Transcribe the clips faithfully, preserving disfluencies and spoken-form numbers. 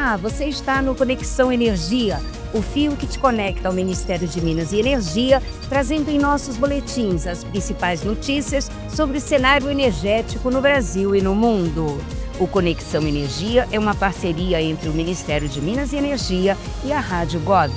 Olá, você está no Conexão Energia, o fio que te conecta ao Ministério de Minas e Energia, trazendo em nossos boletins as principais notícias sobre o cenário energético no Brasil e no mundo. O Conexão Energia é uma parceria entre o Ministério de Minas e Energia e a Rádio Gov.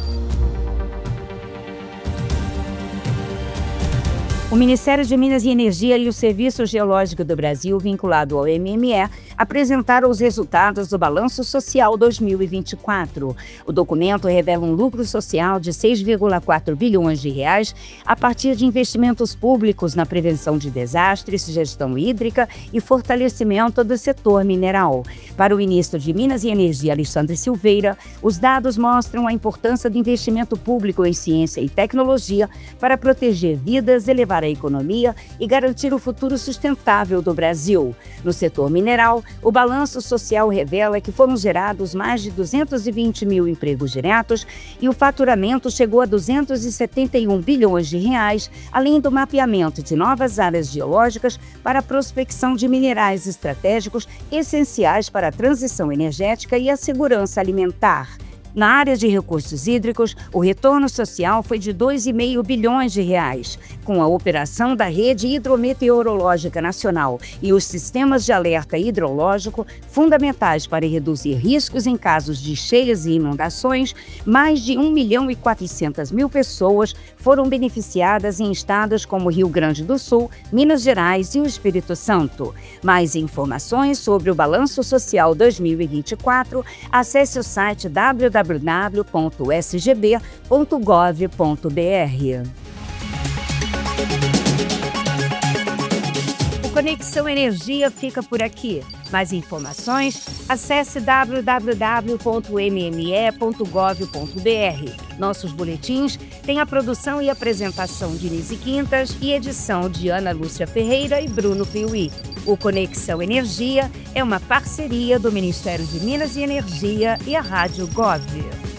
O Ministério de Minas e Energia e o Serviço Geológico do Brasil, vinculado ao M M E, apresentaram os resultados do Balanço Social dois mil e vinte e quatro. O documento revela um lucro social de seis vírgula quatro bilhões de reais a partir de investimentos públicos na prevenção de desastres, gestão hídrica e fortalecimento do setor mineral. Para o ministro de Minas e Energia, Alexandre Silveira, os dados mostram a importância do investimento público em ciência e tecnologia para proteger vidas, elevar a economia e garantir o futuro sustentável do Brasil. No setor mineral, o balanço social revela que foram gerados mais de duzentos e vinte mil empregos diretos e o faturamento chegou a duzentos e setenta e um bilhões de reais, além do mapeamento de novas áreas geológicas para a prospecção de minerais estratégicos essenciais para a transição energética e a segurança alimentar. Na área de recursos hídricos, o retorno social foi de dois vírgula cinco bilhões de reais. Com a operação da Rede Hidrometeorológica Nacional e os sistemas de alerta hidrológico, fundamentais para reduzir riscos em casos de cheias e inundações, mais de um milhão e quatrocentas mil pessoas foram beneficiadas em estados como Rio Grande do Sul, Minas Gerais e o Espírito Santo. Mais informações sobre o Balanço Social dois mil e vinte e quatro, acesse o site w w w ponto s g b ponto gov ponto b r. O Conexão Energia fica por aqui. Mais informações, acesse w w w ponto m m e ponto gov ponto b r. Nossos boletins têm a produção e apresentação de Nise Quintas e edição de Ana Lúcia Ferreira e Bruno Piuí. O Conexão Energia é uma parceria do Ministério de Minas e Energia e a Rádio Gov.